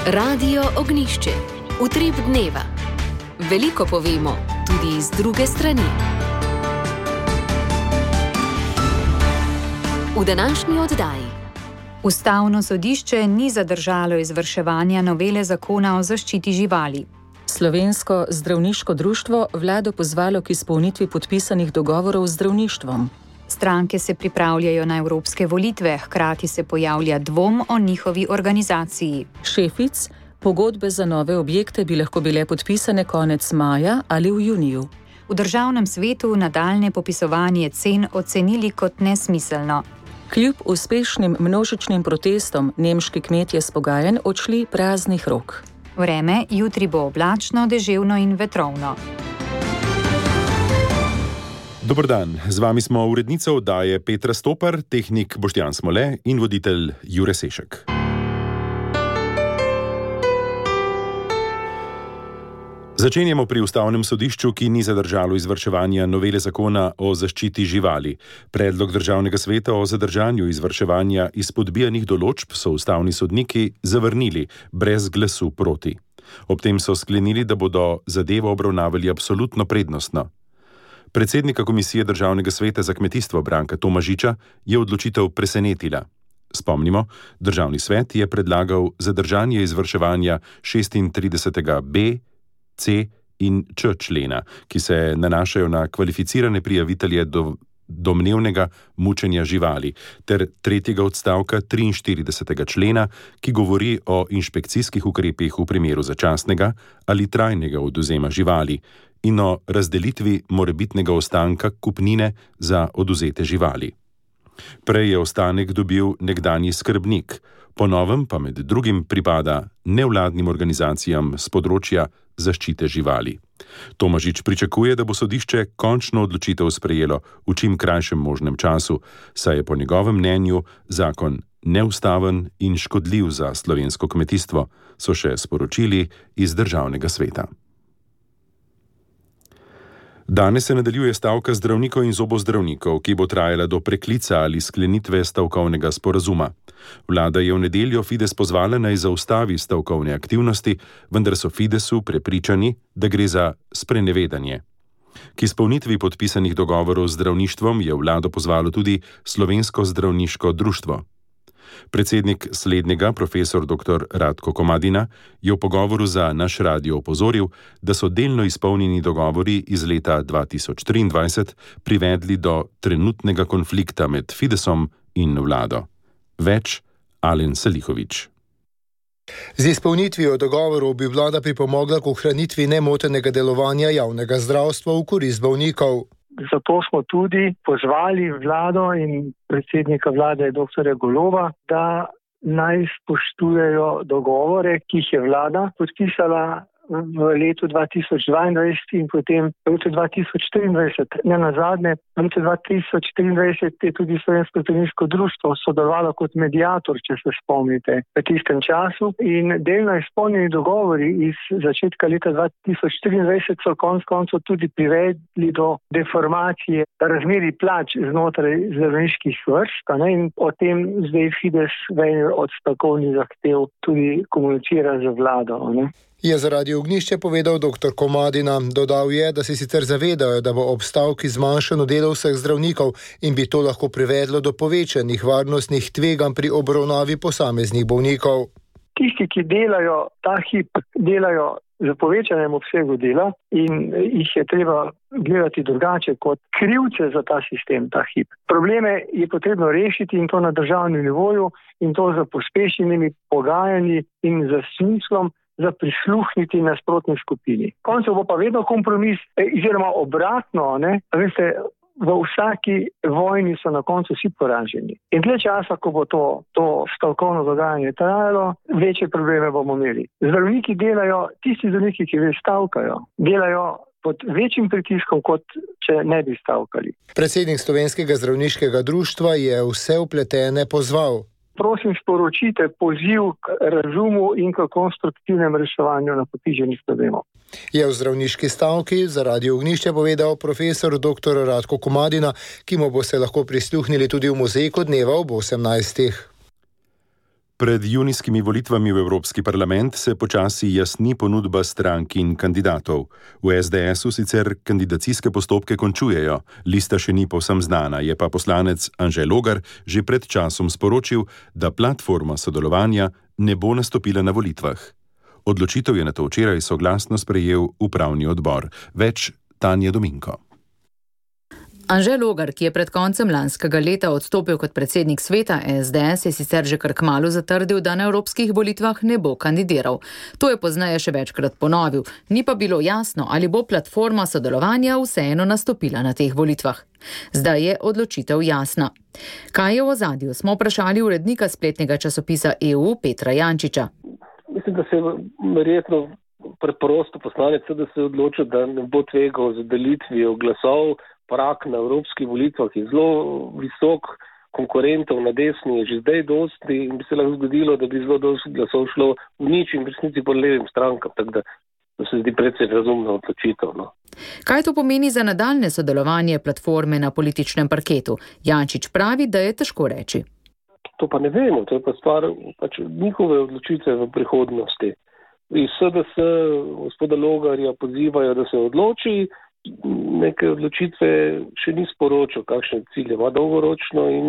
Radio Ognjišče. Utrip dneva. Veliko povemo, tudi iz druge strani. V današnji oddaji. Ustavno sodišče ni zadržalo izvrševanja novele zakona o zaščiti živali. Slovensko zdravniško društvo vlado pozvalo k izpolnitvi podpisanih dogovorov z zdravništvom. Stranke se pripravljajo na evropske volitve, hkrati se pojavlja dvom o njihovi organizaciji. Šefic, pogodbe za nove objekte bi lahko bile podpisane konec maja ali v juniju. V državnem svetu nadaljnje popisovanje cen ocenili kot nesmiselno. Kljub uspešnim množičnim protestom nemški kmetje s pogajanj odšli praznih rok. Vreme jutri bo oblačno, deževno in vetrovno. Dober dan, z vami smo urednica oddaje Petra Stopar, tehnik Boštjan Smole in voditelj Jure Sešek. Začenjamo pri Ustavnem sodišču, ki ni zadržalo izvrševanja novele zakona o zaščiti živali. Predlog državnega sveta o zadržanju izvrševanja izpodbijanih določb so ustavni sodniki zavrnili brez glasu proti. Ob tem so sklenili, da bodo zadevo obravnavali absolutno prednostno. Predsednika Komisije Državnega sveta za kmetijstvo Branka Tomažiča je odločitev presenetila. Spomnimo, Državni svet je predlagal zadržanje izvrševanja 36b, c in č člena, ki se nanašajo na kvalificirane prijavitelje domnevnega mučenja živali, ter tretjega odstavka 43. člena, ki govori o inšpekcijskih ukrepih v primeru začasnega ali trajnega odvzema živali in o razdelitvi morebitnega ostanka kupnine za odvzete živali. Prej je ostanek dobil nekdanji skrbnik, po novem pa med drugim pripada nevladnim organizacijam s področja zaščite živali. Tomažič pričakuje, da bo sodišče končno odločitev sprejelo v čim krajšem možnem času, saj je po njegovem mnenju zakon neustaven in škodljiv za slovensko kmetijstvo, so še sporočili iz Državnega sveta. Danes se nadaljuje stavka zdravnikov in zobozdravnikov, ki bo trajala do preklica ali sklenitve stavkovnega sporazuma. Vlada je v nedeljo Fides pozvala naj zaustavi stavkovne aktivnosti, vendar so Fidesu prepričani, da gre za sprenevedanje. K izpolnitvi podpisanih dogovorov z zdravništvom je vlado pozvalo tudi Slovensko zdravniško društvo. Predsednik slednjega, profesor dr. Ratko Komadina, je v pogovoru za naš radio opozoril, da so delno izpolnjeni dogovori iz leta 2023 privedli do trenutnega konflikta med Fidesom in vlado. Več Alen Salihović. Z izpolnitvijo dogovorov bi vlada pripomogla k ohranitvi nemotenega delovanja javnega zdravstva v korist bolnikov. Zato smo tudi pozvali vlado in predsednika vlade dr. Goloba, da naj spoštujejo dogovore, ki jih je vlada podpisala v letu 2022 in potem v letu 2024. Ne nazadnje, v letu 2023 je tudi Slovensko zdravniško društvo sodelovalo kot mediator, če se spomnite, v tistem času. In delno izpolnjeni dogovori iz začetka leta 2024 so konec koncev tudi privedli do deformacije razmerij plač znotraj zdravniških vrst. In o tem zdaj Fides v eni od stavkovnih zahtev tudi komunicira z vlado. Je za Radio Ognjišče povedal dr. Komadina. Dodal je, da se sicer zavedajo, da bo ob stavki zmanjšano delo vseh zdravnikov in bi to lahko privedlo do povečanih varnostnih tveganj pri obravnavi posameznih bolnikov. Tisti, ki delajo ta hip, delajo z povečanem obsegu dela in jih je treba gledati drugače kot krivce za ta sistem, ta hip. Probleme je potrebno rešiti in to na državnem nivoju in to za pospešenimi pogajanji in za smislom, za prisluhniti nasprotni skupini. Koncev bo pa vedno kompromis, oziroma obratno, Veste, v vsaki vojni so na koncu vsi poraženi. In dlje časa, ko bo to stavkovno dogajanje trajalo, večje probleme bomo imeli. Zdravniki delajo, tisti zdravniki, ki stavkajo, delajo pod večjim pritiskom, kot če ne bi stavkali. Predsednik Slovenskega zdravniškega društva je vse vpletene pozval. Prosim, sporočite poziv k razumu in k konstruktivnem reševanju nakopičenih problemov. Je v zdravniški stavki za Radio Ognjišče povedal profesor dr. Ratko Komadina, ki mu boste lahko prisluhnili tudi v mozaiku dneva ob 18. Pred junijskimi volitvami v Evropski parlament se počasi jasni ponudba strank in kandidatov. V SDS-u sicer kandidacijske postopke končujejo, lista še ni povsem znana, je pa poslanec Anže Logar že pred časom sporočil, da platforma sodelovanja ne bo nastopila na volitvah. Odločitev je nato včeraj soglasno sprejel upravni odbor. Več Tanja Dominko. Anže Logar, ki je pred koncem lanskega leta odstopil kot predsednik sveta SDS, je sicer že kar kmalu zatrdil, da na evropskih volitvah ne bo kandidiral. To je pozneje še večkrat ponovil. Ni pa bilo jasno, ali bo platforma sodelovanja vseeno nastopila na teh volitvah. Zdaj je odločitev jasna. Kaj je v ozadju, smo vprašali urednika spletnega časopisa EU Petra Jančiča. Mislim, da se je verjetno preprosto poslanec, da se je odločil, da ne bo tvegal z delitvijo glasov. Prak na evropskih volitvah je zelo visok, konkurentov na desni je že zdaj dosti in bi se lahko zgodilo, da bi zelo dosti glasov šlo v nič in v resnici po levim strankam, tako da se zdi precej razumna odločitev. No. Kaj to pomeni za nadaljne sodelovanje platforme na političnem parketu? Jančič pravi, da je težko reči. To pa ne vemo, to je pa stvar njihove odločitve v prihodnosti. Iz SDS gospoda Logarja pozivajo, da se odloči, neke odločitve še ni sporočil, kakšne cilje ima dolgoročno in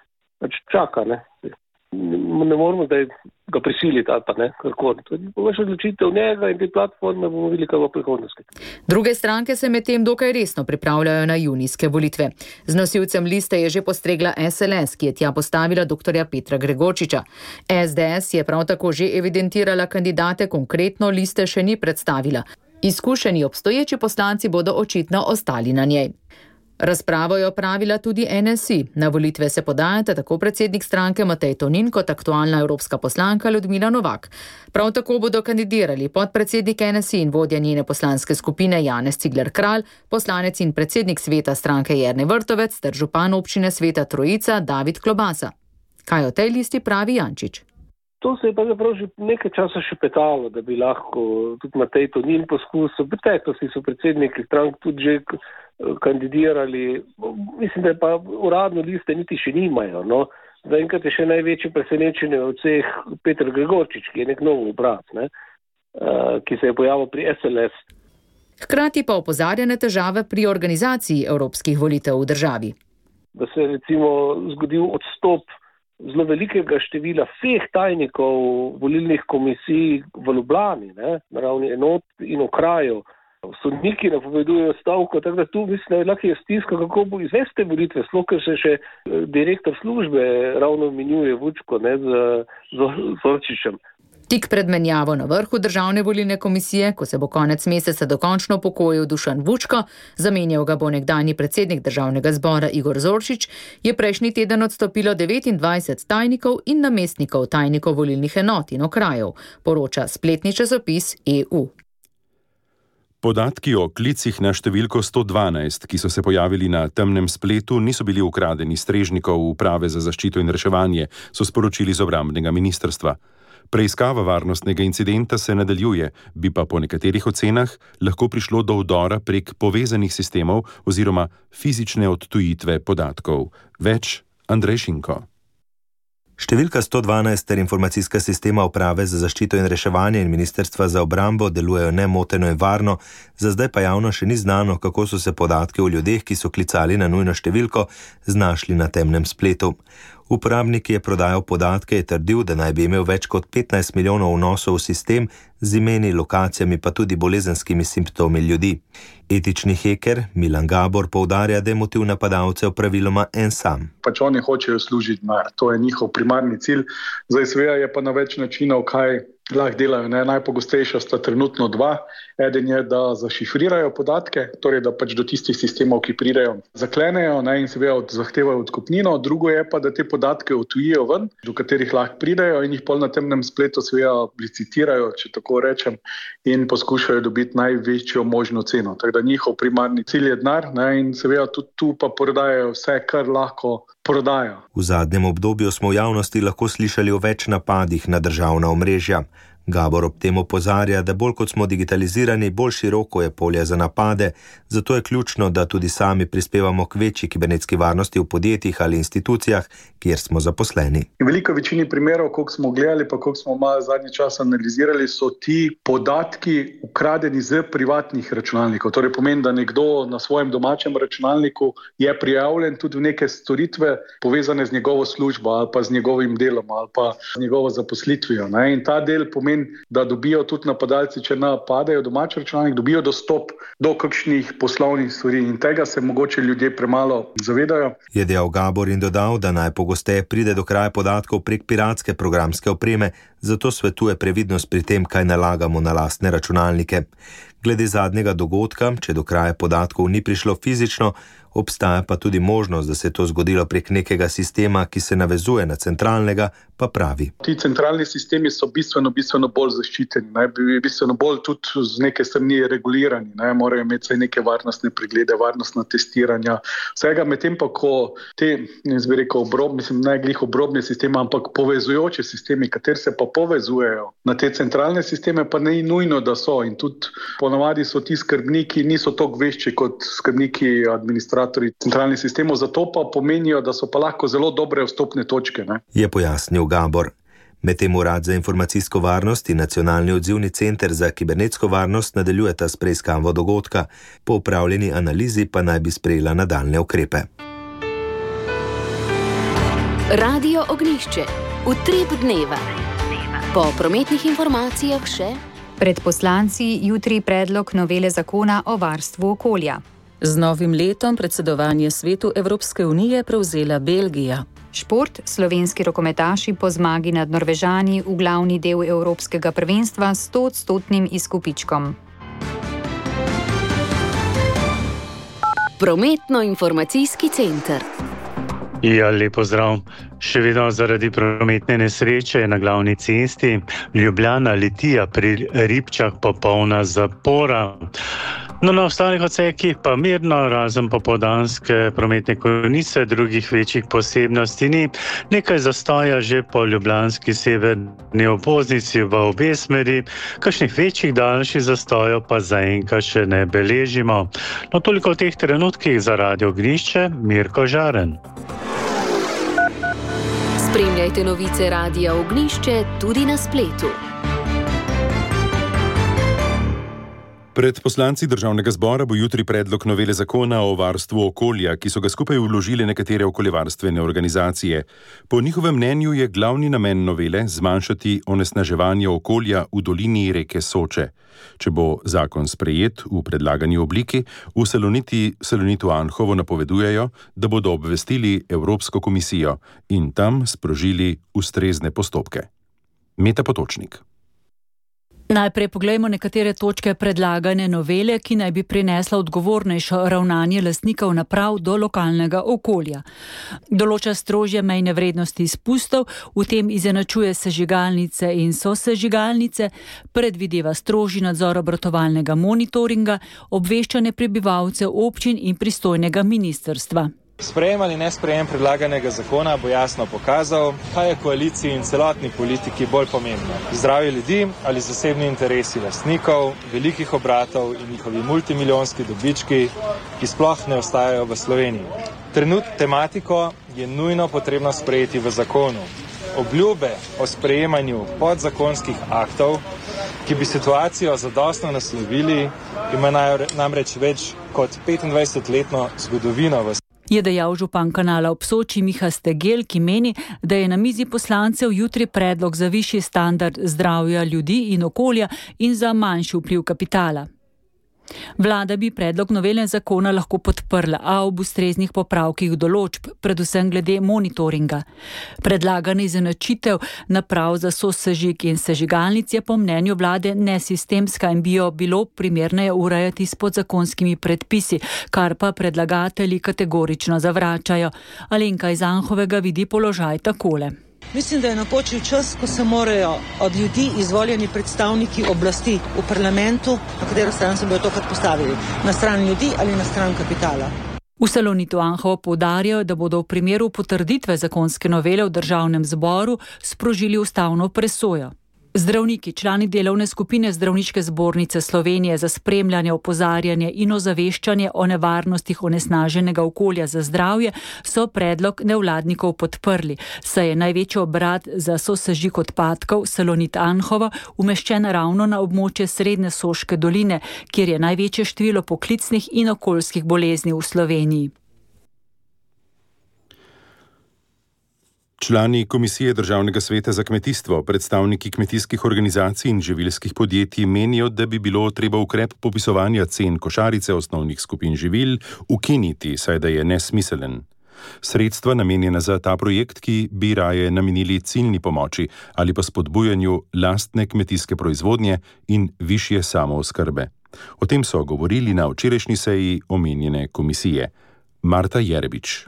čaka. Ne moramo zdaj ga prisiliti ali pa ne, karkoli. To je vaša odločitev njega in te platforme bomo videli, kaj v prihodnosti. Druge stranke se medtem dokaj resno pripravljajo na junijske volitve. Z nosilcem liste je že postregla SLS, ki je tja postavila doktorja Petra Gregorčiča. SDS je prav tako že evidentirala kandidate, konkretno liste še ni predstavila. Izkušeni obstoječi poslanci bodo očitno ostali na njej. Razpravo je opravila tudi NSI. Na volitve se podajata tako predsednik stranke Matej Tonin kot aktualna evropska poslanka Ljudmila Novak. Prav tako bodo kandidirali podpredsednik NSI in vodja njene poslanske skupine Janez Cigler Kralj, poslanec in predsednik sveta stranke Jernej Vrtovec ter župan občine Sveta Trojica David Klobasa. Kaj o tej listi pravi Jančič? To se je pa zapravo že nekaj časa šepetalo, da bi lahko tudi Matej Tonin poskusil. V preteklosti so predsedniki strank tudi že kandidirali. Mislim, da pa uradno liste niti še nimajo. No. Zaenkrat je še največje presenečenje od vseh Peter Gregorčič, ki je nek nov obraz, ki se je pojavil pri SLS. Hkrati pa opozarja na težave pri organizaciji evropskih volitev v državi. Da se je recimo zgodil odstop zelo velikega števila vseh tajnikov volilnih komisij v Ljubljani, na ravni enot in okrajev. Sodniki napovedujejo stavko, tako da tu mislim, da lahko je stiska, kako bo izvesti volitve, sploh ker se še direktor službe ravno menjuje Vučko z Zorčičem. Tik pred menjavo na vrhu državne volilne komisije, ko se bo konec meseca dokončno upokojil Dušan Vučko, zamenjal ga bo nekdanji predsednik državnega zbora Igor Zorčič, je prejšnji teden odstopilo 29 tajnikov in namestnikov tajnikov volilnih enot in okrajev, poroča spletni časopis EU. Podatki o klicih na številko 112, ki so se pojavili na temnem spletu, niso bili ukradeni strežnikov Uprave za zaščito in reševanje, so sporočili z obrambnega ministrstva. Preiskava varnostnega incidenta se nadaljuje, bi pa po nekaterih ocenah lahko prišlo do vdora prek povezanih sistemov oziroma fizične odtujitve podatkov. Več Andrej Šinko. Številka 112 ter informacijska sistema Uprave za zaščito in reševanje in Ministrstva za obrambo delujejo nemoteno in varno, za zdaj pa javno še ni znano, kako so se podatki o ljudeh, ki so klicali na nujno številko, znašli na temnem spletu. Uporabnik, ki je prodajal podatke, je trdil, da naj bi imel več kot 15 milijonov vnosov v sistem z imeni, lokacijami pa tudi bolezenskimi simptomi ljudi. Etični heker Milan Gabor poudarja, da je motiv napadalcev praviloma en sam. Oni hočejo služiti denar, to je njihov primarni cilj. Zdaj seveda je pa na več načinov, kaj lahko delajo. Najpogostejša sta trenutno dva. Eden je, da zašifrirajo podatke, torej da do tistih sistemov, ki pridejo, zaklenejo in seveda zahtevajo odkupnino. Drugo je pa, da te podatke odtujijo ven, do katerih lahko pridejo in jih pol na temnem spletu seveda licitirajo, če tako rečem, in poskušajo dobiti največjo možno ceno. Tako da njihov primarni cilj je denar in seveda tudi tu pa prodajajo vse, kar lahko prodajo. V zadnjem obdobju smo v javnosti lahko slišali o več napadih na državna omrežja. Gabor ob tem opozarja, da bolj kot smo digitalizirani, bolj široko je polje za napade, zato je ključno, da tudi sami prispevamo k večji kibernetski varnosti v podjetjih ali institucijah, kjer smo zaposleni. V veliki večini primerov, koliko smo gledali, pa koliko smo malo zadnji čas analizirali, so ti podatki ukradeni z privatnih računalnikov. Torej pomeni, da nekdo na svojem domačem računalniku je prijavljen tudi v neke storitve povezane z njegovo službo ali pa z njegovim delom ali pa z njegovo zaposlitvijo. In ta del pomeni, da dobijo tudi napadalci, če napadajo domač računalnik, dobijo dostop do kakšnih poslovnih stvari in tega se mogoče ljudje premalo zavedajo. Je dejal Gabor in dodal, da najpogosteje pride do kraja podatkov prek piratske programske opreme, zato svetuje previdnost pri tem, kaj nalagamo na lastne računalnike. Glede zadnjega dogodka, če do kraja podatkov ni prišlo fizično, obstaja pa tudi možnost, da se je to zgodilo prek nekega sistema, ki se navezuje na centralnega, pa pravi. Ti centralni sistemi so bistveno bolj zaščiteni, bistveno bolj tudi z neke strani regulirani, morajo imeti neke varnostne preglede, varnostna testiranja, vsega, medtem pa ko te, ne glih obrobne sisteme, ampak povezujoče sistemi, kateri se pa povezujejo na te centralne sisteme, pa ne nujno, da so in tudi ponavadi so ti skrbniki, niso toliko vešči kot skrbniki administratorji centralnih sistemov, zato pa pomenijo, da so pa lahko zelo dobre vstopne točke. Je pojasnil Gabor. Medtem Urad za informacijsko varnost in Nacionalni odzivni center za kibernetsko varnost nadaljujeta s preiskavo dogodka, po opravljeni analizi pa naj bi sprejela nadaljne ukrepe. Radio Ognjišče. Utrip dneva. Po prometnih informacijah še pred poslanci jutri predlog novele zakona o varstvu okolja. Z novim letom predsedovanje Svetu Evropske unije prevzela Belgija. Šport, slovenski rokometaši po zmagi nad Norvežani v glavni del evropskega prvenstva s 100% izkupičkom. Prometno-informacijski center. Ja, lepo zdrav. Še vedno zaradi prometne nesreče na glavni cesti Ljubljana-Litija pri Ribčah popolna zapora. No, na ostalih odsekih pa mirno, razen popoldanske prometne konice, drugih večjih posebnosti ni. Nekaj zastoja že po ljubljanski severni obvoznici v obe smeri, kakšnih večjih daljših zastojev pa zaenkrat še ne beležimo. No, toliko v teh trenutkih za Radio Ognjišče, Mirko Žaren. Spremljajte novice Radia Ognjišče tudi na spletu. Pred poslanci Državnega zbora bo jutri predlog novele zakona o varstvu okolja, ki so ga skupaj vložile nekatere okoljevarstvene organizacije. Po njihovem mnenju je glavni namen novele zmanjšati onesnaževanje okolja v dolini reke Soče. Če bo zakon sprejet v predlagani obliki, v Salonitu Anhovo napovedujejo, da bodo obvestili Evropsko komisijo in tam sprožili ustrezne postopke. Meta Potočnik. Najprej poglejmo nekatere točke predlagane novele, ki naj bi prinesla odgovornejšo ravnanje lastnikov naprav do lokalnega okolja. Določa strožje mejne vrednosti izpustov, v tem izenačuje sežigalnice in sosežigalnice, predvideva strožji nadzor obratovalnega monitoringa, obveščanje prebivalcev občin in pristojnega ministrstva. Sprejem ali nesprejem predlaganega zakona bo jasno pokazal, kaj je koaliciji in celotni politiki bolj pomembno. Zdravje ljudi ali zasebni interesi lastnikov, velikih obratov in njihovi multimilijonski dobički, ki sploh ne ostajajo v Sloveniji. Tematiko je nujno potrebno sprejeti v zakonu. Obljube o sprejemanju podzakonskih aktov, ki bi situacijo zadostno naslovili, imajo namreč več kot 25-letno zgodovino v Sloveniji. Je dejal župan Kanala ob Soči Miha Stegel, ki meni, da je na mizi poslancev jutri predlog za višji standard zdravja ljudi in okolja in za manjši vpliv kapitala. Vlada bi predlog novele zakona lahko podprla, a ob ustreznih popravkih določb, predvsem glede monitoringa. Predlagana izenačitev naprav za sosežig in sežigalnic je po mnenju vlade nesistemska in bi jo bilo primerneje urejati s podzakonskimi predpisi, kar pa predlagatelji kategorično zavračajo. Alenka iz Anhovega vidi položaj takole. Mislim, da je napočil čas, ko se morajo od ljudi izvoljeni predstavniki oblasti v parlamentu, na katero stran se bodo tokrat postavili, na stran ljudi ali na stran kapitala. V Salonitu Anhovo poudarjajo, da bodo v primeru potrditve zakonske novele v Državnem zboru sprožili ustavno presojo. Zdravniki, člani delovne skupine Zdravniške zbornice Slovenije za spremljanje, opozarjanje in ozaveščanje o nevarnostih onesnaženega okolja za zdravje so predlog nevladnikov podprli, saj je največji obrat za sosežig odpadkov Salonit Anhovo umeščen ravno na območje Srednje Soške doline, kjer je največje število poklicnih in okoljskih bolezni v Sloveniji. Člani Komisije Državnega sveta za kmetijstvo, predstavniki kmetijskih organizacij in živilskih podjetij menijo, da bi bilo treba ukrep popisovanja cen košarice osnovnih skupin živil ukiniti, saj da je nesmiselen. Sredstva namenjena za ta projekt, ki bi raje namenili ciljni pomoči ali pa spodbujanju lastne kmetijske proizvodnje in višje samooskrbe. O tem so govorili na včerajšnji seji omenjene komisije. Marta Jerebič.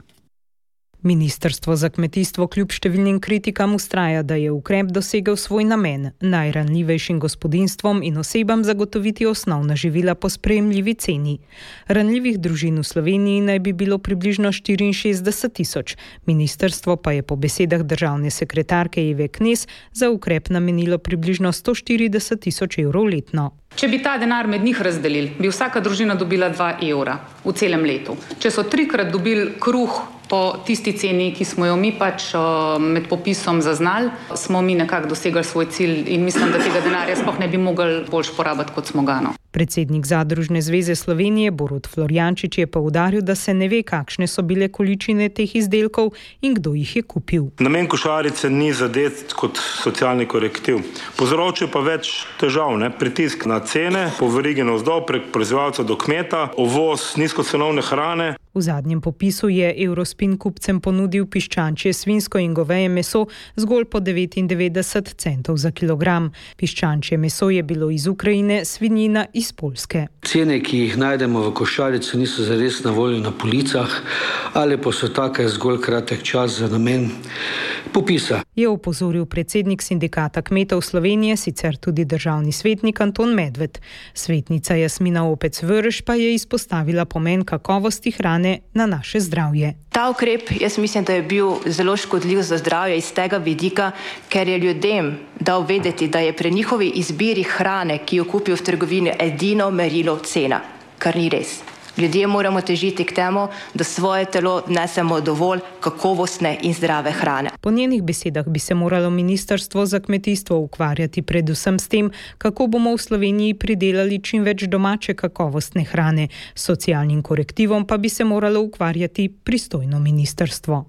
Ministrstvo za kmetijstvo kljub številnim kritikam vztraja, da je ukrep dosegel svoj namen, najranljivejšim gospodinjstvom in osebam zagotoviti osnovna živila po sprejemljivi ceni. Ranljivih družin v Sloveniji naj bi bilo približno 64.000. Ministrstvo pa je po besedah državne sekretarke Ive Knez za ukrep namenilo približno 140.000 evrov letno. Če bi ta denar med njih razdelili, bi vsaka družina dobila 2 evra v celem letu. Če so 3-krat dobili kruh po tisti ceni, ki smo jo mi pač med popisom zaznali, smo mi nekako dosegli svoj cilj in mislim, da tega denarja sploh ne bi mogli boljš porabiti, kot smo ga. Predsednik Zadružne zveze Slovenije Borut Florjančič je poudaril, da se ne ve, kakšne so bile količine teh izdelkov in kdo jih je kupil. Namen košarice ni zadet kot socialni korektiv. Povzročil pa več težav, pritisk na cene, po verigi navzdol prek proizvajalca do kmeta, uvoz nizkocenovne hrane. V zadnjem popisu je Eurospin kupcem ponudil piščančje svinjsko in goveje meso zgolj po 99 centov za kilogram. Piščančje meso je bilo iz Ukrajine, svinjina iz Poljske. Cene, ki jih najdemo v košarici, niso zares na voljo na policah ali pa so take zgolj kratek čas za namen popisa. Je opozoril predsednik Sindikata kmetov Slovenije, sicer tudi državni svetnik Anton Medved. Svetnica Jasmina Opec-Vrš pa je izpostavila pomen kakovosti hrane na naše zdravje. Ta ukrep, jaz mislim, da je bil zelo škodljiv za zdravje iz tega vidika, ker je ljudem dal vedeti, da je pri njihovi izbiri hrane, ki jo kupijo v trgovini, edino merilo cena, kar ni res. Ljudje moramo težiti k temu, da svoje telo nesemo dovolj kakovostne in zdrave hrane. Po njenih besedah bi se moralo Ministrstvo za kmetijstvo ukvarjati predvsem s tem, kako bomo v Sloveniji pridelali čim več domače kakovostne hrane. S socialnim korektivom pa bi se moralo ukvarjati pristojno ministrstvo.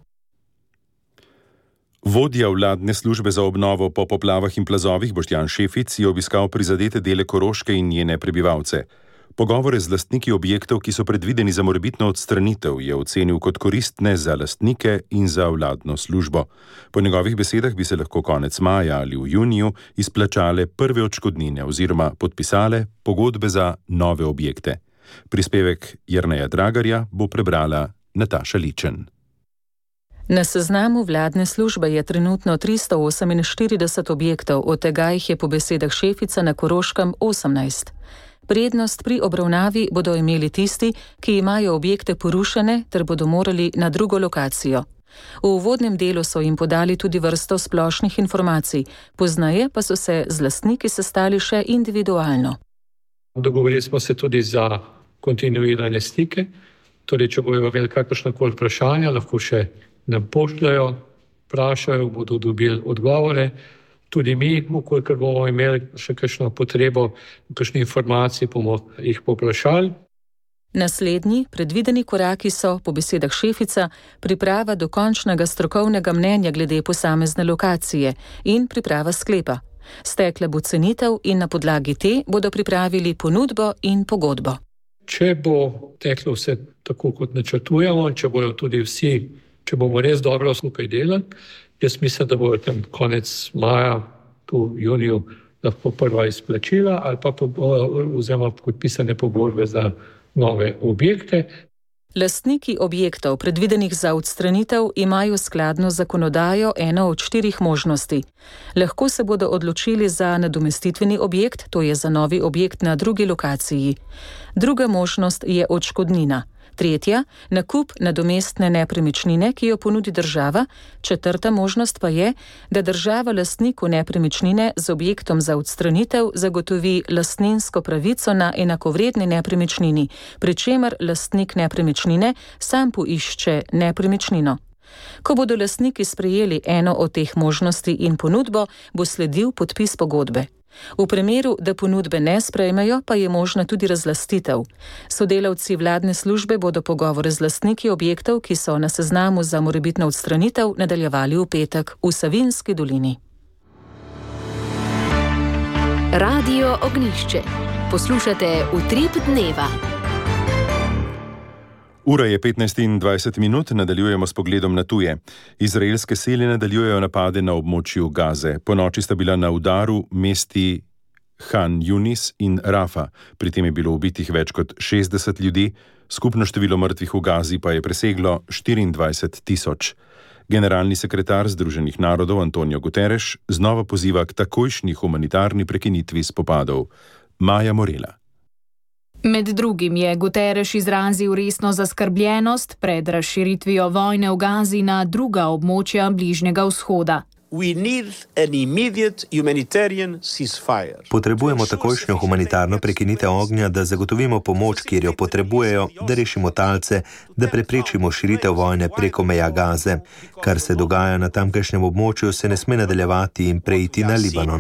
Vodja vladne službe za obnovo po poplavah in plazovih Boštjan Šefic je obiskal prizadete dele Koroške in njene prebivalce. Pogovore z lastniki objektov, ki so predvideni za morebitno odstranitev, je ocenil kot koristne za lastnike in za vladno službo. Po njegovih besedah bi se lahko konec maja ali v juniju izplačale prve odškodnine oziroma podpisale pogodbe za nove objekte. Prispevek Jerneja Dragarja bo prebrala Nataša Ličen. Na seznamu vladne službe je trenutno 348 objektov, od tega jih je po besedah Šefica na Koroškem 18. Prednost pri obravnavi bodo imeli tisti, ki imajo objekte porušene ter bodo morali na drugo lokacijo. V uvodnem delu so jim podali tudi vrsto splošnih informacij, poznaje pa so se z lastniki sestali še individualno. Dogovorili smo se tudi za kontinuirane stike, torej če bojo imeli kakršnakoli vprašanja, lahko še nam pošljajo, vprašajo, bodo dobili odgovore. Tudi mi, kolikor bomo imeli še kakšno potrebo, kakšne informacije, bomo jih poprašali. Naslednji predvideni koraki so, po besedah Šefica, priprava dokončnega strokovnega mnenja glede posamezne lokacije in priprava sklepa. Stekla bo cenitev in na podlagi te bodo pripravili ponudbo in pogodbo. Če bo teklo vse tako, kot načrtujemo, če bojo tudi vsi, če bomo res dobro skupaj delali, jaz mislim, da bojo tam konec maja, tu v juniju, lahko prva izplačila ali pa vzema podpisane pogodbe za nove objekte. Lastniki objektov, predvidenih za odstranitev, imajo skladno zakonodajo eno od 4 možnosti. Lahko se bodo odločili za nadomestitveni objekt, to je za novi objekt na drugi lokaciji. Druga možnost je odškodnina. Tretja, nakup nadomestne nepremičnine, ki jo ponudi država. Četrta možnost pa je, da država lastniku nepremičnine z objektom za odstranitev zagotovi lastninsko pravico na enakovredni nepremičnini, pri čemer lastnik nepremičnine sam poišče nepremičnino. Ko bodo lastniki sprejeli eno od teh možnosti in ponudbo, bo sledil podpis pogodbe. V primeru, da ponudbe ne sprejmejo, pa je možna tudi razlastitev. Sodelavci vladne službe bodo pogovore z lastniki objektov, ki so na seznamu za morebitno odstranitev, nadaljevali v petek v Savinjski dolini. Radio Ognjišče. Poslušate Utrip dneva. Ura je 15:20, nadaljujemo s pogledom na tuje. Izraelske sile nadaljujejo napade na območju Gaze. Ponoči sta bila na udaru mesti Han Yunis in Rafa. Pri tem je bilo ubitih več kot 60 ljudi, skupno število mrtvih v Gazi pa je preseglo 24 tisoč. Generalni sekretar Združenih narodov Antonio Guterres znova poziva k takojšnji humanitarni prekinitvi spopadov. Maja Morela. Med drugim je Guterres izrazil resno zaskrbljenost pred razširitvijo vojne v Gazi na druga območja Bližnjega vzhoda. Potrebujemo takojšnjo humanitarno prekinitev ognja, da zagotovimo pomoč, kjer jo potrebujejo, da rešimo talce, da preprečimo širitev vojne preko meja Gaze. Kar se dogaja na tamkajšnjem območju, se ne sme nadaljevati in preiti na Libanon.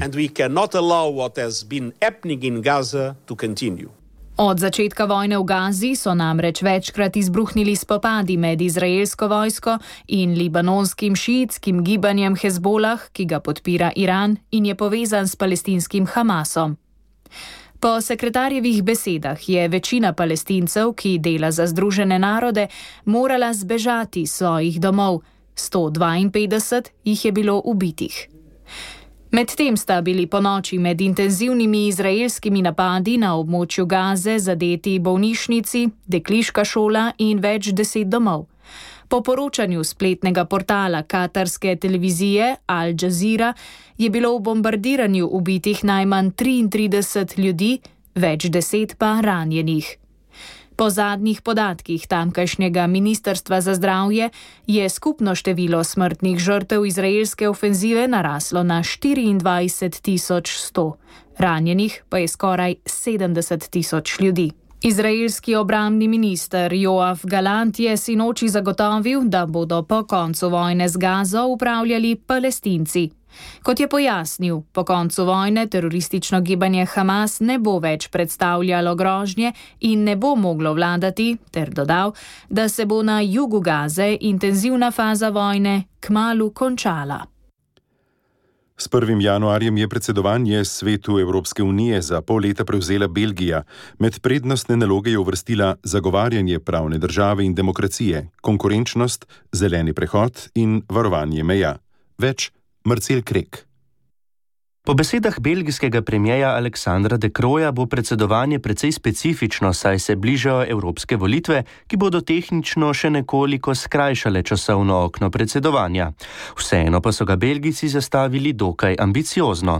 Od začetka vojne v Gazi so namreč večkrat izbruhnili spopadi med izraelsko vojsko in libanonskim šiitskim gibanjem Hezbolah, ki ga podpira Iran in je povezan s palestinskim Hamasom. Po sekretarjevih besedah je večina Palestincev, ki dela za Združene narode, morala zbežati svojih domov. 152 jih je bilo ubitih. Medtem sta bili ponoči med intenzivnimi izraelskimi napadi na območju Gaze zadeti bolnišnici, dekliška šola in več 10 domov. Po poročanju spletnega portala katarske televizije Al Jazeera je bilo v bombardiranju ubitih najmanj 33 ljudi, več 10 pa ranjenih. Po zadnjih podatkih tamkajšnjega ministrstva za zdravje je skupno število smrtnih žrtev izraelske ofenzive naraslo na 24.100, ranjenih pa je skoraj 70.000 ljudi. Izraelski obrambni minister Joaf Galant je sinoči zagotovil, da bodo po koncu vojne z Gazo upravljali Palestinci. Kot je pojasnil, po koncu vojne teroristično gibanje Hamas ne bo več predstavljalo grožnje in ne bo moglo vladati, ter dodal, da se bo na jugu Gaze intenzivna faza vojne kmalu končala. S 1. januarjem je predsedovanje Svetu Evropske unije za pol leta prevzela Belgija. Med prednostne naloge je uvrstila zagovarjanje pravne države in demokracije, konkurenčnost, zeleni prehod in varovanje meja. Več Marcel Krek. Po besedah belgijskega premierja Alexandra De Crooja bo predsedovanje precej specifično, saj se bližajo evropske volitve, ki bodo tehnično še nekoliko skrajšale časovno okno predsedovanja. Vseeno pa so ga Belgijci zastavili dokaj ambiciozno.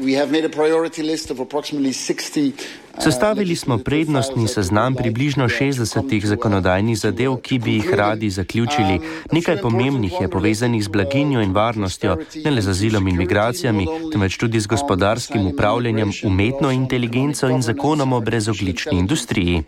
Sestavili smo prednostni seznam približno 60 zakonodajnih zadev, ki bi jih radi zaključili. Nekaj pomembnih je povezanih z blaginjo in varnostjo, ne le z azilom in migracijami, temveč tudi z gospodarskim upravljanjem, umetno inteligenco in zakonom o brezoglični industriji.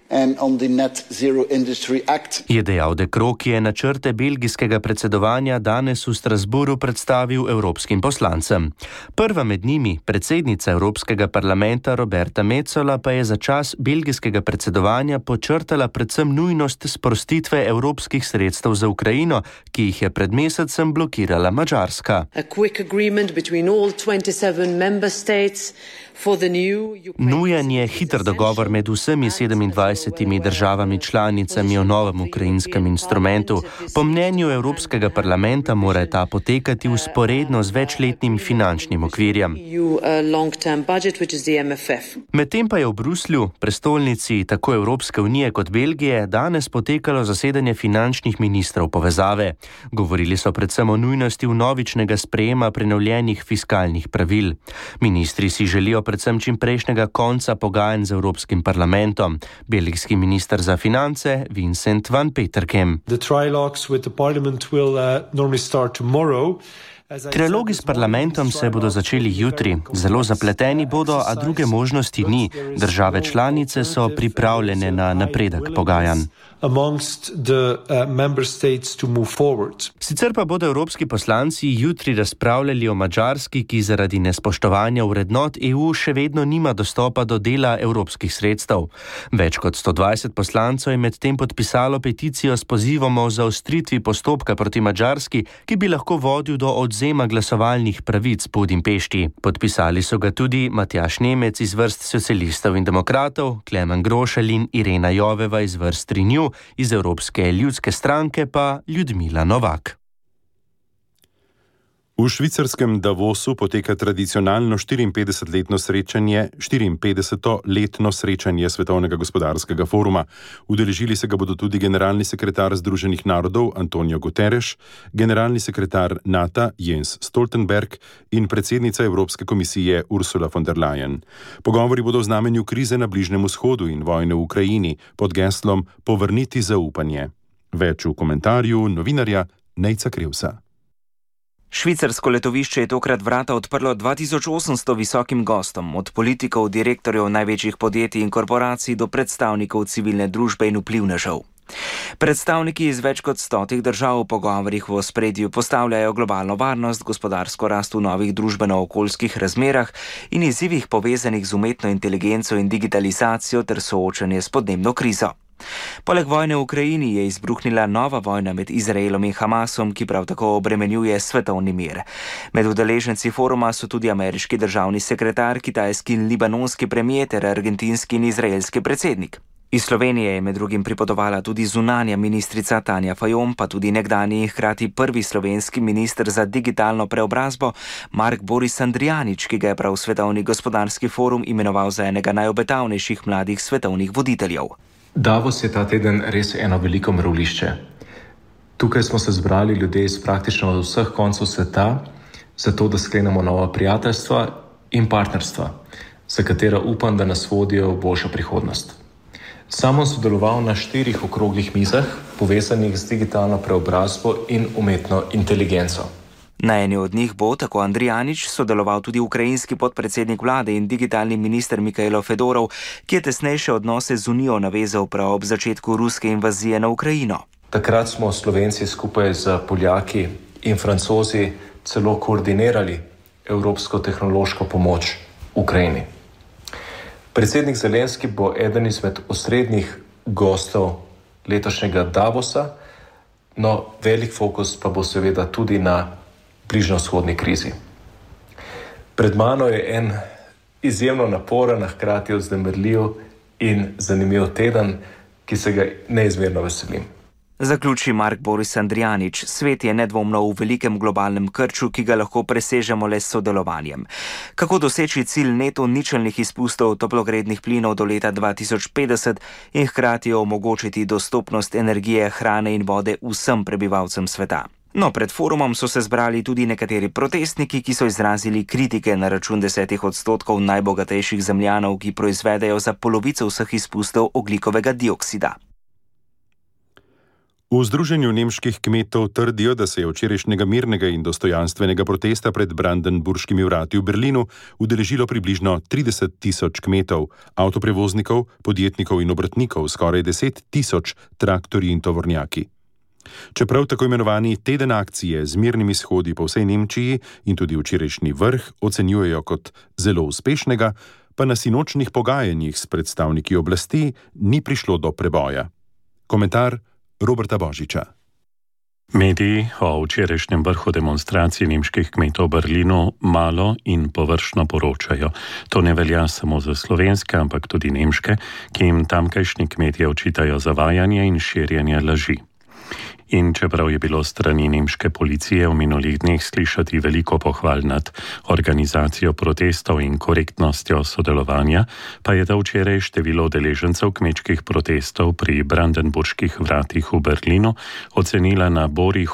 Je dejal De Croo, ki je načrte belgijskega predsedovanja danes v Strasbourgu predstavil evropskim poslancem. Prva med njimi, predsednica Evropskega parlamenta Roberta Metsola, pa je za čas belgijskega predsedovanja počrtala predvsem nujnost sprostitve evropskih sredstev za Ukrajino, ki jih je pred mesecem blokirala Madžarska. Nujen je hiter dogovor med vsemi 27 državami članicami o novem ukrajinskem instrumentu. Po mnenju Evropskega parlamenta mora ta potekati vzporedno z večletnim finančnim okvirjem. Medtem pa je v Bruslju, prestolnici tako Evropske unije kot Belgije, danes potekalo zasedanje finančnih ministrov povezave. Govorili so predvsem o nujnosti vnovičnega sprejema prenovljenih fiskalnih pravil. Ministri si želijo predvsem čimprejšnjega konca pogajanj z Evropskim parlamentom. Belgijski minister za finance Vincent van Peterkem. Trialogi s parlamentom se bodo začeli jutri. Zelo zapleteni bodo, a druge možnosti ni. Države članice so pripravljene na napredek pogajanj. Sicer pa bodo evropski poslanci jutri razpravljali o Madžarski, ki zaradi nespoštovanja vrednot EU še vedno nima dostopa do dela evropskih sredstev. Več kot 120 poslancev je medtem podpisalo peticijo s pozivom o zaostritvi postopka proti Madžarski, ki bi lahko vodil do odvzema glasovalnih pravic Budimpešti. Podpisali so ga tudi Matjaž Nemec iz vrst socialistov in demokratov, Klemen Grošelj in Irena Joveva iz vrst Renew, iz Evropske ljudske stranke pa Ljudmila Novak. V švicarskem Davosu poteka tradicionalno 54-letno srečanje Svetovnega gospodarskega foruma. Udeležili se ga bodo tudi generalni sekretar Združenih narodov Antonio Guterres, generalni sekretar NATO Jens Stoltenberg in predsednica Evropske komisije Ursula von der Leyen. Pogovori bodo v znamenju krize na Bližnjem vzhodu in vojne v Ukrajini pod geslom Povrniti zaupanje. Več v komentarju novinarja Nejca Krevsa. Švicarsko letovišče je tokrat vrata odprlo 2800 visokim gostom, od politikov, direktorjev največjih podjetij in korporacij do predstavnikov civilne družbe in vplivnežev. Predstavniki iz več kot 100 držav v pogovorih v ospredju postavljajo globalno varnost, gospodarsko rast v novih družbeno-okoljskih razmerah in izzivih povezanih z umetno inteligenco in digitalizacijo ter soočanje s podnebno krizo. Poleg vojne v Ukrajini je izbruhnila nova vojna med Izraelom in Hamasom, ki prav tako obremenjuje svetovni mir. Med udeleženci foruma so tudi ameriški državni sekretar, kitajski in libanonski premier ter argentinski in izraelski predsednik. Iz Slovenije je med drugim pripotovala tudi zunanja ministrica Tanja Fajon, pa tudi nekdanji in hkrati prvi slovenski minister za digitalno preobrazbo Mark Boris Andrijanič, ki ga je prav Svetovni gospodarski forum imenoval za enega najobetavnejših mladih svetovnih voditeljev. Davos je ta teden res eno veliko mravljišče. Tukaj smo se zbrali ljudje iz praktično vseh koncev sveta, zato da sklenemo nova prijateljstva in partnerstva, za katera upam, da nas vodijo v boljšo prihodnost. Sam sem sodeloval na 4 okroglih mizah, povezanih z digitalno preobrazbo in umetno inteligenco. Na eni od njih bo, tako Andrijanič, sodeloval tudi ukrajinski podpredsednik vlade in digitalni minister Mikailo Fedorov, ki je tesnejše odnose z Unijo navezal prav ob začetku ruske invazije na Ukrajino. Takrat smo Slovenci skupaj z Poljaki in Francozi celo koordinirali evropsko tehnološko pomoč Ukrajini. Predsednik Zelenski bo eden izmed osrednjih gostov letošnjega Davosa, no velik fokus pa bo seveda tudi na bližnjevzhodni krizi. Pred mano je en izjemno naporen, a hkrati vznemirljiv in zanimiv teden, ki se ga neizmerno veselim. Zaključi Mark Boris Andrijanič. Svet je nedvomno v velikem globalnem krču, ki ga lahko presežemo le s sodelovanjem. Kako doseči cilj neto ničelnih izpustov toplogrednih plinov do leta 2050 in hkrati omogočiti dostopnost energije, hrane in vode vsem prebivalcem sveta. No, pred forumom so se zbrali tudi nekateri protestniki, ki so izrazili kritike na račun 10% najbogatejših zemljanov, ki proizvedejo za polovico vseh izpustov ogljikovega dioksida. V Združenju nemških kmetov trdijo, da se je včerajšnjega mirnega in dostojanstvenega protesta pred Brandenburškimi vrati v Berlinu udeležilo približno 30 000 kmetov, avtoprevoznikov, podjetnikov in obrtnikov, skoraj 10 000 traktorji in tovornjaki. Čeprav tako imenovani teden akcije z mirnimi shodi po vsej Nemčiji in tudi včerajšnji vrh ocenjujejo kot zelo uspešnega, pa na sinočnih pogajanjih s predstavniki oblasti ni prišlo do preboja. Komentar Roberta Božiča. Mediji o včerajšnjem vrhu demonstracij nemških kmetov v Berlinu malo in površno poročajo. To ne velja samo za slovenske, ampak tudi nemške, ki jim tamkajšnji kmetje očitajo zavajanje in širjenje laži. In čeprav je bilo strani nemške policije v minulih dneh slišati veliko pohval nad organizacijo protestov in korektnostjo sodelovanja, pa je da včeraj število udeležencev kmečkih protestov pri Brandenburških vratih v Berlinu ocenila na borih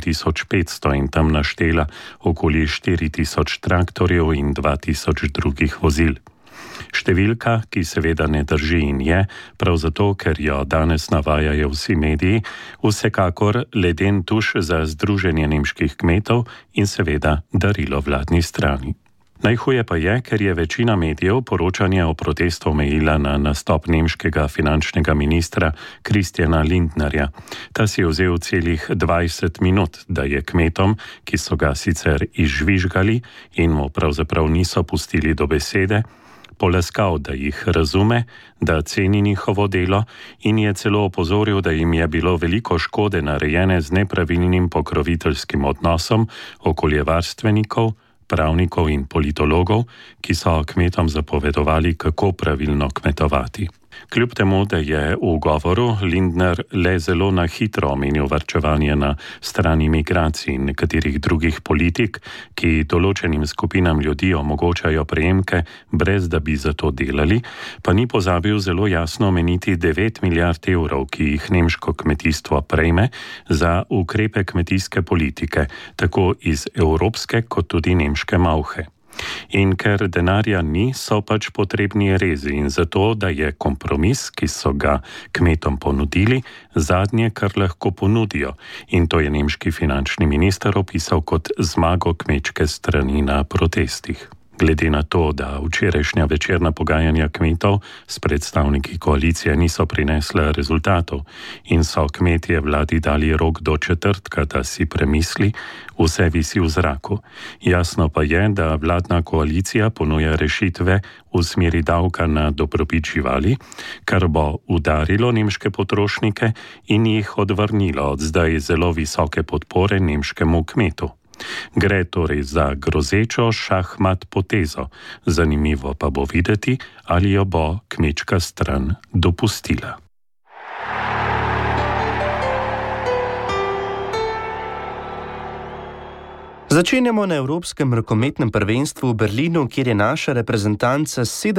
8500 in tam naštela okoli 4000 traktorjev in 2000 drugih vozil. Številka, ki seveda ne drži in je, prav zato, ker jo danes navajajo vsi mediji, vsekakor leden tuš za Združenje nemških kmetov in seveda darilo vladni strani. Najhuje pa je, ker je večina medijev poročanje o protestu omejila na nastop nemškega finančnega ministra Christiana Lindnerja. Ta si je vzel celih 20 minut, da je kmetom, ki so ga sicer izžvižgali in mu pravzaprav niso pustili do besede, poleskal, da jih razume, da ceni njihovo delo in je celo opozoril, da jim je bilo veliko škode narejene z nepravilnim pokroviteljskim odnosom okoljevarstvenikov, pravnikov in politologov, ki so kmetom zapovedovali, kako pravilno kmetovati. Kljub temu, da je v govoru Lindner le zelo na hitro omenil varčevanje na strani migracij in nekaterih drugih politik, ki določenim skupinam ljudi omogočajo prejemke, brez da bi za to delali, pa ni pozabil zelo jasno omeniti 9 milijard evrov, ki jih nemško kmetijstvo prejme za ukrepe kmetijske politike, tako iz evropske kot tudi nemške malhe. In ker denarja ni, so pač potrebni rezi in zato, da je kompromis, ki so ga kmetom ponudili, zadnje, kar lahko ponudijo. In to je nemški finančni minister opisal kot zmago kmečke strani na protestih. Glede na to, da včerajšnja večerna pogajanja kmetov s predstavniki koalicije niso prinesla rezultatov in so kmetje vladi dali rok do četrtka, da si premisli, vse visi v zraku. Jasno pa je, da vladna koalicija ponuja rešitve v smeri davka na dobrobit živali, kar bo udarilo nemške potrošnike in jih odvrnilo od zdaj zelo visoke podpore nemškemu kmetu. Gre torej za grozečo šahmat potezo. Zanimivo pa bo videti, ali jo bo kmečka stran dopustila. Začenjamo na Evropskem rokometnem prvenstvu v Berlinu, kjer je naša reprezentanca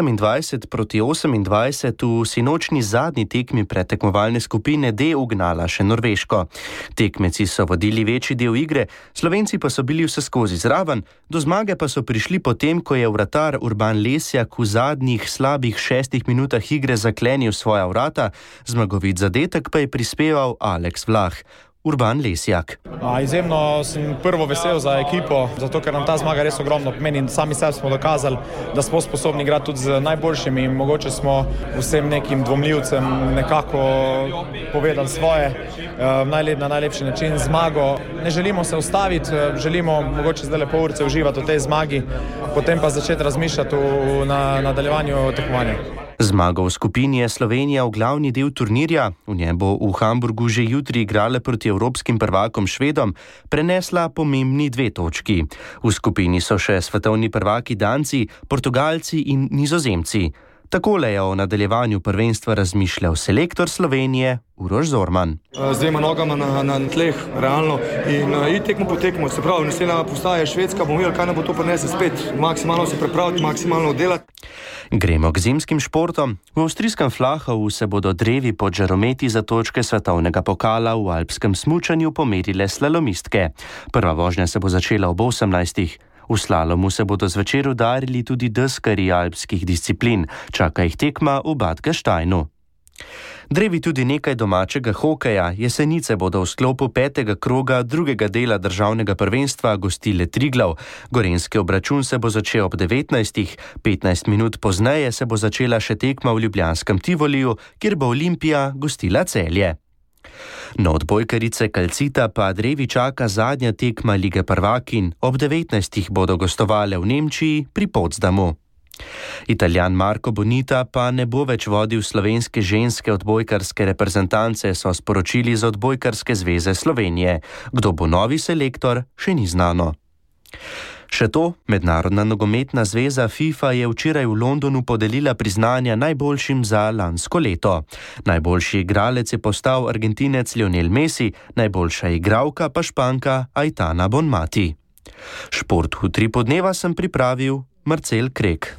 27-28 v sinočni zadnji tekmi predtekmovalne skupine D ugnala še Norveško. Tekmeci so vodili večji del igre, Slovenci pa so bili vseskozi zraven, do zmage pa so prišli potem, ko je vratar Urban Lesjak v zadnjih slabih 6 minutah igre zaklenil svoja vrata, zmagovit zadetek pa je prispeval Alex Vlah. Urban Lesjak. Izjemno sem prvo vesel za ekipo, zato ker nam ta zmaga res ogromno pomeni in sami sebi smo dokazali, da smo sposobni igrati tudi z najboljšimi in mogoče smo vsem nekim dvomljivcem nekako povedali svoje na najlepši način. Zmago ne želimo se ustaviti, želimo mogoče zdaj lepo urice uživati v tej zmagi, potem pa začeti razmišljati na nadaljevanju tekmovanja. Zmago v skupini je Slovenija v glavni del turnirja, v njem bo v Hamburgu že jutri igrala proti evropskim prvakom Švedom, prenesla pomembni 2 točki. V skupini so še svetovni prvaki Danci, Portugalci in Nizozemci. Takole je o nadaljevanju prvenstva razmišljal selektor Slovenije Uroš Zorman. Z 2 nogama na tleh, realno, in tekmo po tekmo, se pravi, naslednja postaja Švedska, bomo videli, kaj nam bo to prineslo spet, maksimalno se pripraviti, maksimalno delati. Gremo k zimskim športom. V avstrijskem Flahovu se bodo drevi pod žarometi za točke svetovnega pokala v alpskem smučanju pomerile slalomistke. Prva vožnja se bo začela ob 18. V slalomu se bodo zvečer udarili tudi deskarji alpskih disciplin, čaka jih tekma v Bad Gasteinu. Drevi tudi nekaj domačega hokeja, Jesenice bodo v sklopu 5. kroga drugega dela državnega prvenstva gostile Triglav. Gorenjski obračun se bo začel ob 19. 15 minut pozneje se bo začela še tekma v ljubljanskem Tivoliju, kjer bo Olimpija gostila Celje. No, odbojkarice Calcita pa drevi čaka zadnja tekma Lige prvakinj, ob 19. bodo gostovale v Nemčiji pri Potsdamu. Italijan Marco Bonita pa ne bo več vodil slovenske ženske odbojkarske reprezentance, so sporočili z Odbojkarske zveze Slovenije. Kdo bo novi selektor, še ni znano. Še to, Mednarodna nogometna zveza FIFA je včeraj v Londonu podelila priznanja najboljšim za lansko leto. Najboljši igralec je postal Argentinec Lionel Messi, najboljša igralka pa Španka Aitana Bonmati. Šport v Utripu dneva sem pripravil Marcel Krek.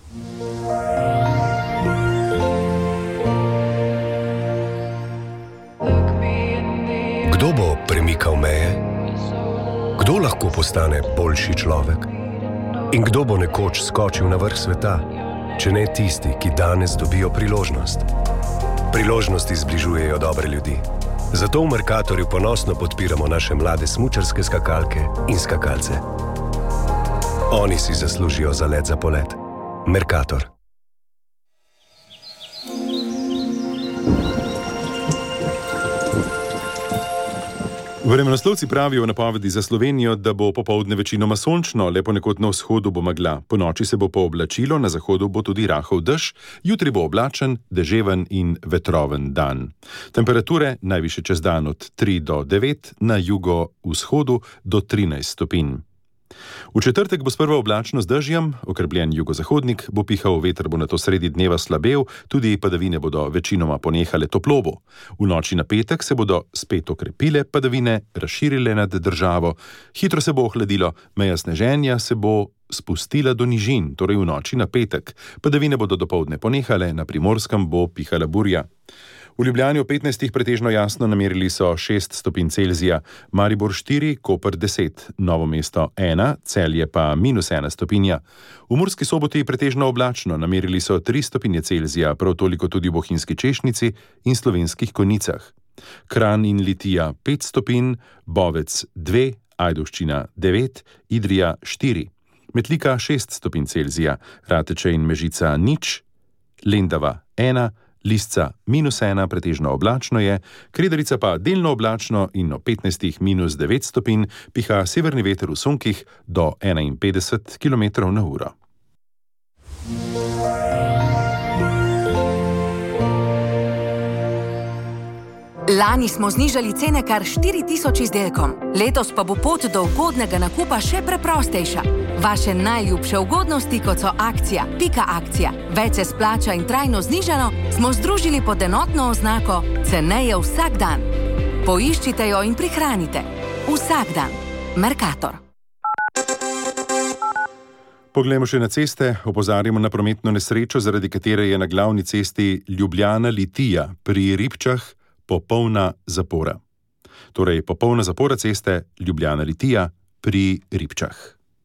Kdo bo premikal meje? Kdo lahko postane boljši človek? In kdo bo nekoč skočil na vrh sveta, če ne tisti, ki danes dobijo priložnost? Priložnosti zbližujejo dobre ljudi. Zato v Mercatorju ponosno podpiramo naše mlade smučarske skakalke in skakalce. Oni si zaslužijo zalet za polet. Mercator. Vremenoslovci pravijo v napovedi za Slovenijo, da bo popoldne večinoma sončno, le ponekod na vzhodu bo megla. Ponoči se bo pooblačilo, na zahodu bo tudi rahel dež, jutri bo oblačen, deževen in vetroven dan. Temperature najvišje čez dan od 3 do 9, na jugovzhodu do 13 stopinj. V četrtek bo sprva oblačno z dežjem, okrepljen jugozahodnik, bo pihal veter, bo nato sredi dneva slabel, tudi padavine bodo večinoma ponehale, toplo bo. V noči na petek se bodo spet okrepile padavine, razširile nad državo, hitro se bo ohladilo, meja sneženja se bo spustila do nižin, torej v noči na petek. Padavine bodo dopoldne ponehale, na Primorskem bo pihala burja. V Ljubljani ob 15 pretežno jasno, namerili so 6 stopinj Celzija, Maribor 4, Koper 10, Novo mesto 1, Celje pa -1 stopinja. V Murski Soboti pretežno oblačno, namerili so 3 stopinje Celzija, prav toliko tudi v Bohinjski Češnici in Slovenskih Konjicah. Kranj in Litija 5 stopinj, Bovec 2, Ajdovščina 9, Idrija 4, Metlika 6 stopinj Celzija, Rateče in Mežica 0, Lendava 1, Lisca -1, pretežno oblačno je, Kredarica pa delno oblačno in ob 15 -9 stopinj piha severni veter v sunkih do 51 km/h. Lani smo znižali cene kar 4000 izdelkom, letos pa bo pot do ugodnega nakupa še preprostejša. Vaše najljubše ugodnosti, kot so akcija, pika akcija, več se splača in trajno znižano, smo združili pod enotno oznako ceneje vsak dan. Poiščite jo in prihranite. Vsak dan. Mercator. Poglejmo še na ceste, opozarjamo na prometno nesrečo, zaradi katere je na glavni cesti Ljubljana-Litija pri Ribčah popolna zapora. Torej, popolna zapora ceste Ljubljana-Litija pri Ribčah.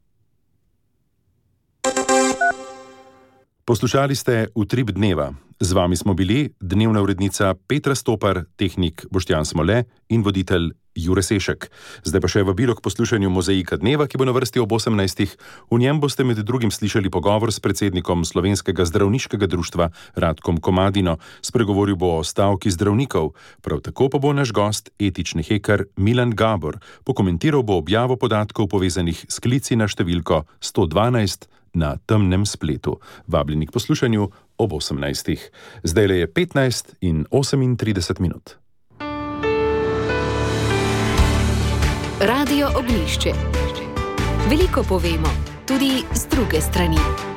Poslušali ste Utrip dneva. Z vami smo bili dnevna urednica Petra Stopar, tehnik Boštjan Smole in voditelj Jure Sešek. Zdaj pa še vabilo k poslušanju Mozaika dneva, ki bo na vrsti ob 18. V njem boste med drugim slišali pogovor s predsednikom Slovenskega zdravniškega društva Radkom Komadino. Spregovoril bo o stavki zdravnikov. Prav tako pa bo naš gost, etični hekar Milan Gabor, pokomentiral bo objavo podatkov povezanih s klici na številko 112 na temnem spletu. Vabljeni k poslušanju ob 18. Zdajle je 15 in 38 minut. Radio Ognjišče. Veliko povemo, tudi z druge strani.